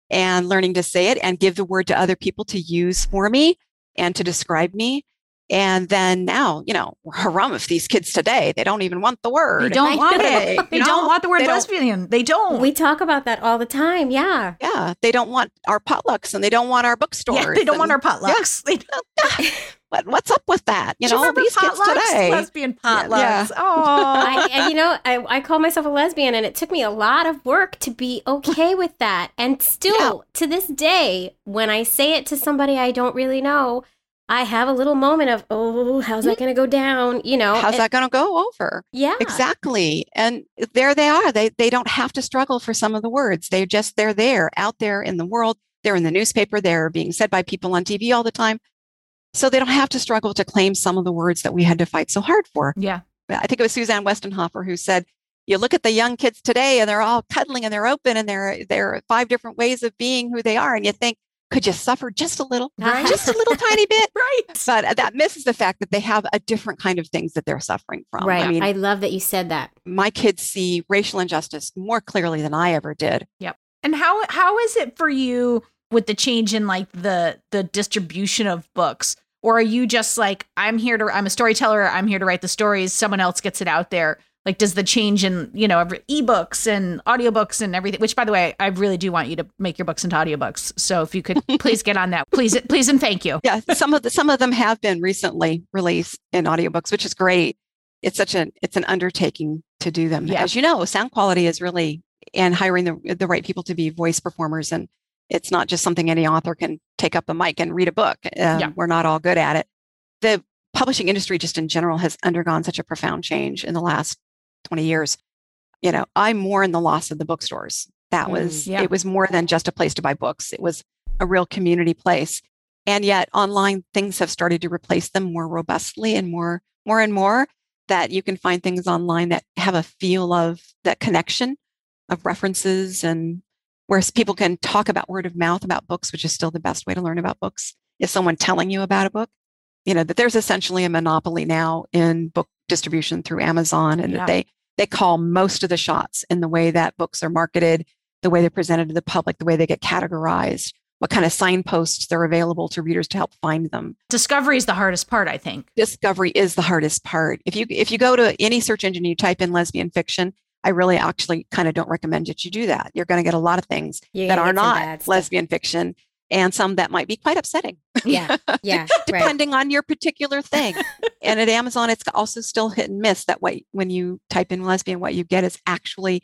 and learning to say it and give the word to other people to use for me and to describe me. And then now, you know, harumph, these kids today, they don't even want the word. They don't want They- it. They you know, don't want the word they don't- lesbian. They don't. We talk about that all the time. Yeah. Yeah, they don't want our potlucks and they don't want our bookstores. yeah, they don't want our and- potlucks. They don't. What, what's up with that? You Do know, remember these kids potlucks? today. Lesbian potlucks. Yeah. Oh. I, and, you know, I, I call myself a lesbian, and it took me a lot of work to be okay with that. And still, to this day, when I say it to somebody I don't really know, I have a little moment of, oh, how's that going to go down? You know, How's and- that going to go over? Yeah. Exactly. And there they are. They they don't have to struggle for some of the words. They just they're there out there in the world. They're in the newspaper. They're being said by people on T V all the time. So they don't have to struggle to claim some of the words that we had to fight so hard for. Yeah. I think it was Suzanne Westenhofer who said, you look at the young kids today and they're all cuddling and they're open and they're they're five different ways of being who they are. And you think, could you suffer just a little, Right. just a little tiny bit? Right. But that misses the fact that they have a different kind of things that they're suffering from. Right. I I, mean, love that you said that. my kids see racial injustice more clearly than I ever did. And how how is it for you with the change in like the the distribution of books? Or are you just like, I'm here to, I'm a storyteller, I'm here to write the stories, someone else gets it out there? Like, does the change in, you know, every, ebooks and audiobooks and everything, which by the way, I really do want you to make your books into audiobooks. So if you could please get on that, please, please and thank you. Yeah, some of the, some of them have been recently released in audiobooks, which is great. It's such an it's an undertaking to do them. Yeah. As you know, sound quality is really, and hiring the the right people to be voice performers, and it's not just something any author can take up a mic and read a book. Um, Yeah. We're not all good at it. The publishing industry, just in general, has undergone such a profound change in the last twenty years. You know, I'm more in the loss of the bookstores. That Mm, was yeah. it was more than just a place to buy books. It was a real community place. And yet online things have started to replace them more robustly and more more and more, that you can find things online that have a feel of that connection of references, and where people can talk about word of mouth about books, which is still the best way to learn about books, is someone telling you about a book. You know, that there's essentially a monopoly now in book distribution through Amazon, and Yeah. that they they call most of the shots in the way that books are marketed, the way they're presented to the public, the way they get categorized, what kind of signposts are available to readers to help find them. Discovery is the hardest part, I think. Discovery is the hardest part. If you if you go to any search engine, you type in lesbian fiction, I really actually kind of don't recommend that you do that. You're going to get a lot of things You're that gonna are get some not bad stuff. lesbian fiction, and some that might be quite upsetting, Yeah. Yeah. right. depending on your particular thing. And at Amazon, it's also still hit and miss. That way, when you type in lesbian, what you get is actually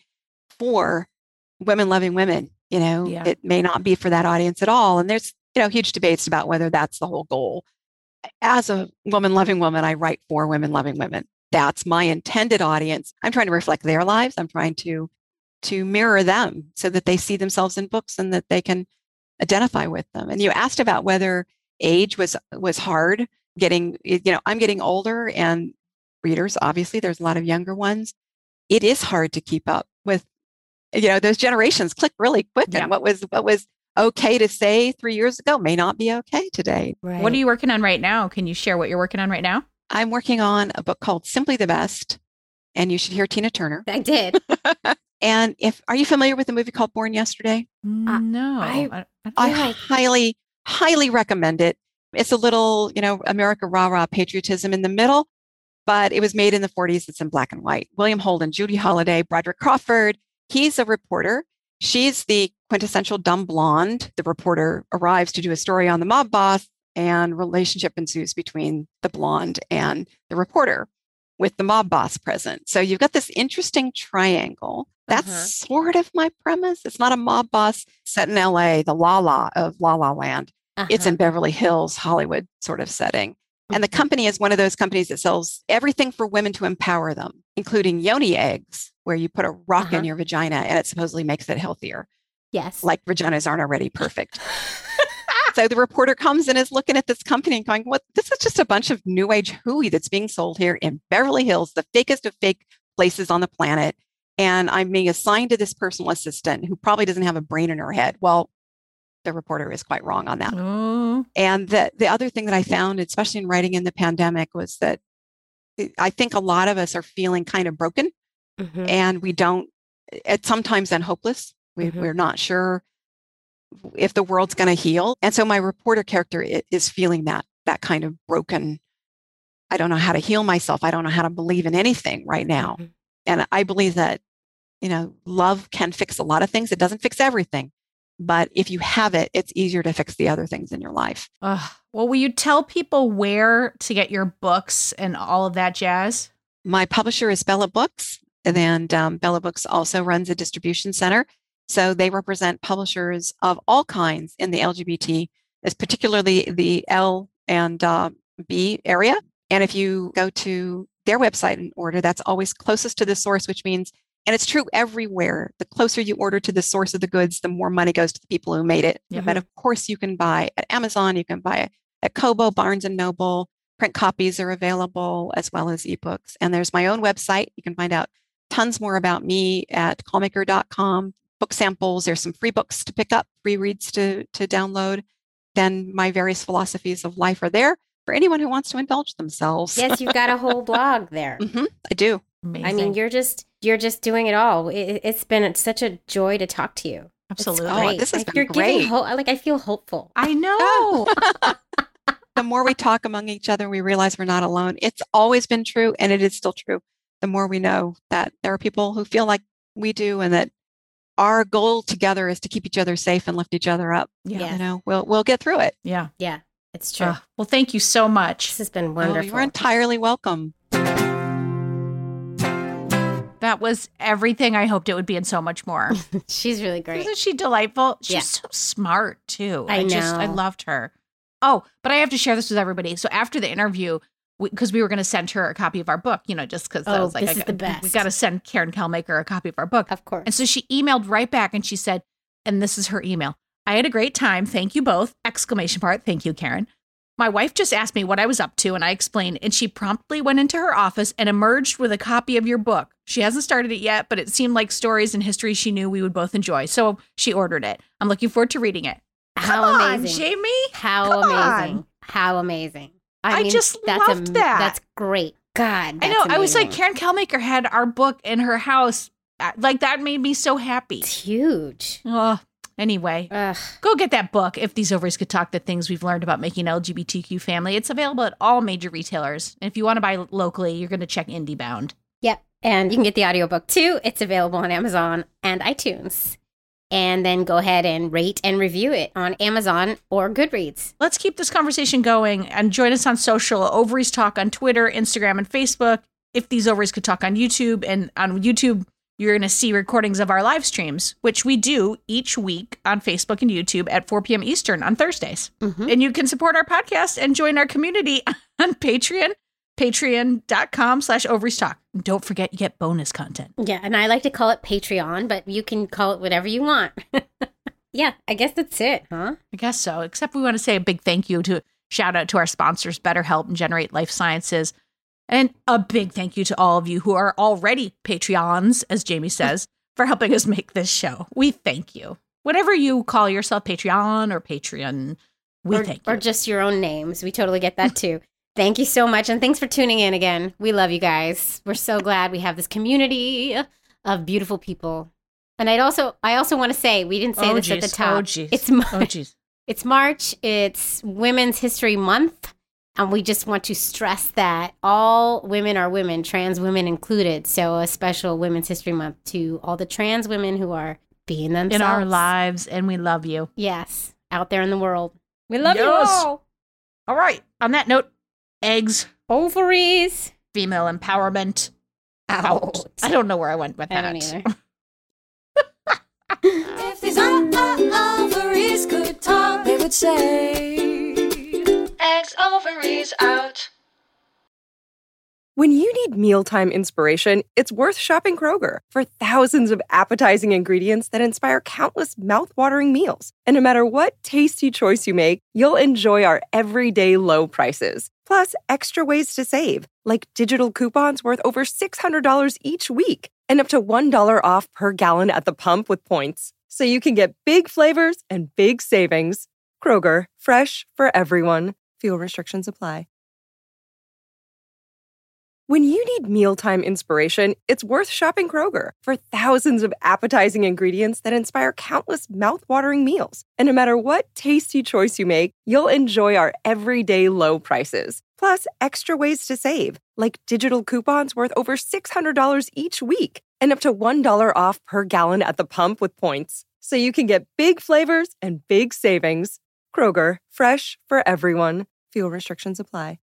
for women loving women. You know, Yeah. it may not be for that audience at all. And there's, you know, huge debates about whether that's the whole goal. As a woman loving woman, I write for women loving women. That's my intended audience. I'm trying to reflect their lives. I'm trying to to mirror them so that they see themselves in books and that they can identify with them. And you asked about whether age was was hard. Getting, you know, I'm getting older, and readers, obviously, there's a lot of younger ones. It is hard to keep up with, you know, those generations click really quick. Yeah. And what was what was okay to say three years ago may not be okay today. Right. What are you working on right now? Can you share what you're working on right now? I'm working on a book called Simply the Best, and you should hear Tina Turner. I did. And if are you familiar with the movie called Born Yesterday? no. I- I, I, I Yeah. highly, highly recommend it. It's a little, you know, America rah rah patriotism in the middle, but it was made in the forties. It's in black and white. William Holden, Judy Holliday, Broderick Crawford. He's a reporter. She's the quintessential dumb blonde. The reporter arrives to do a story on the mob boss, and relationship ensues between the blonde and the reporter, with the mob boss present. So you've got this interesting triangle. That's Uh-huh. sort of my premise. It's not a mob boss set in L A, the La La of La La Land. It's Uh-huh. in Beverly Hills, Hollywood sort of setting. And the Mhm. company is one of those companies that sells everything for women to empower them, including yoni eggs, where you put a rock Uh-huh. in your vagina and it supposedly makes it healthier, Yes. like vaginas aren't already perfect. So the reporter comes and is looking at this company and going, what? This is just a bunch of new age hooey that's being sold here in Beverly Hills, the fakest of fake places on the planet. And I'm being assigned to this personal assistant who probably doesn't have a brain in her head. Well, the reporter is quite wrong on that. oh, And the, the other thing that I found, especially in writing in the pandemic, was that I think a lot of us are feeling kind of broken, Mhm. and we don't, it's sometimes then hopeless. We, Mhm. We're not sure if the world's going to heal. And so my reporter character i- is feeling that, that kind of broken, I don't know how to heal myself. I don't know how to believe in anything right now. Mhm. And I believe that, you know, love can fix a lot of things. It doesn't fix everything, but if you have it, it's easier to fix the other things in your life. Ugh. Well, will you tell people where to get your books and all of that jazz? My publisher is Bella Books, and um, Bella Books also runs a distribution center. So they represent publishers of all kinds in the L G B T, as particularly the L and uh, B area. And if you go to their website and order, that's always closest to the source, which means, and it's true everywhere, the closer you order to the source of the goods, the more money goes to the people who made it. Yep. But of course, you can buy at Amazon, you can buy at Kobo, Barnes and Noble. Print copies are available as well as ebooks. And there's my own website. You can find out tons more about me at callmaker dot com. Book samples, there's some free books to pick up, free reads to, to download. Then my various philosophies of life are there for anyone who wants to indulge themselves. Yes, you've got a whole blog there. hmm I do. Amazing. I mean, you're just you're just doing it all. It, it's been such a joy to talk to you. It's Absolutely. Oh, great. this has Like, been you're giving great. hope. Like I feel hopeful. I know. The more we talk among each other, we realize we're not alone. It's always been true, and it is still true. The more we know that there are people who feel like we do, and that our goal together is to keep each other safe and lift each other up. Yeah. Yeah. You know, we'll we'll get through it. Yeah. Yeah, it's true. Ugh. Well, thank you so This much. has been Oh, wonderful. you're entirely welcome. That was everything I hoped it would be and so much more. She's really great. Isn't she delightful? She's Yeah. so smart too. I just I know. loved her. Oh, but I have to share this with everybody. So after the interview, because we, we were going to send her a copy of our book, you know, just because I Oh, was like, this I is got- the best. we got to send Karen Kalmaker a copy of our book. Of course. And so she emailed right back and she said, and this is her email. I had a great time. Thank you both. Exclamation part. Thank you, Karen. My wife just asked me what I was up to, and I explained, and she promptly went into her office and emerged with a copy of your book. She hasn't started it yet, but it seemed like stories and history she knew we would both enjoy. So she ordered it. I'm looking forward to reading it. How Come on, amazing. Jamie. How Come amazing. on. How amazing. I just loved that. That's great. God. I that's know. I was like, amazing. Karen Kalmaker had our book in her house. Uh, Like, that made me so happy. It's huge. Oh, anyway. Ugh. Go get that book, If These Ovaries Could Talk, the Things We've Learned About Making L G B T Q Family. It's available at all major retailers. And if you want to buy locally, you're going to check IndieBound. Yep. And you can get the audiobook too. It's available on Amazon and iTunes. And then go ahead and rate and review it on Amazon or Goodreads. Let's keep this conversation going and join us on social. Ovaries Talk on Twitter, Instagram, and Facebook. If These Ovaries Could Talk on YouTube. And on YouTube, you're going to see recordings of our live streams, which we do each week on Facebook and YouTube at four p.m. Eastern on Thursdays. Mhm. And you can support our podcast and join our community on Patreon, patreon.com slash ovaries talk. And don't forget, you get bonus content. Yeah. And I like to call it Patreon, but you can call it whatever you want. Yeah. I guess that's it, huh? I guess so. Except we want to say a big thank you to shout out to our sponsors, BetterHelp and Generate Life Sciences. And a big thank you to all of you who are already Patreons, as Jamie says, for helping us make this show. We thank you. Whatever you call yourself, Patreon or Patreon, we or, thank you. or just your own names. We totally get that too. Thank you so much. And thanks for tuning in again. We love you guys. We're so glad we have this community of beautiful people. And I'd also, I also want to say, we didn't say Oh, this at the geez. top. Oh, geez. It's, Mar- Oh, geez. it's March. It's Women's History Month. And we just want to stress that all women are women, trans women included. So a special Women's History Month to all the trans women who are being themselves. In our lives, and we love you. Yes. Out there in the world. We love you Yes. all. All right. On that note, eggs, Ovaries. female empowerment. Out. I don't know where I went with I that. don't either. If these o- o- ovaries could talk, they would say, eggs, ovaries out. When you need mealtime inspiration, it's worth shopping Kroger for thousands of appetizing ingredients that inspire countless mouthwatering meals. And no matter what tasty choice you make, you'll enjoy our everyday low prices. Plus, extra ways to save, like digital coupons worth over six hundred dollars each week and up to one dollar off per gallon at the pump with points. So you can get big flavors and big savings. Kroger, fresh for everyone. Fuel restrictions apply. When you need mealtime inspiration, it's worth shopping Kroger for thousands of appetizing ingredients that inspire countless mouthwatering meals. And no matter what tasty choice you make, you'll enjoy our everyday low prices. Plus, extra ways to save, like digital coupons worth over six hundred dollars each week and up to one dollar off per gallon at the pump with points. So you can get big flavors and big savings. Kroger, fresh for everyone. Fuel restrictions apply.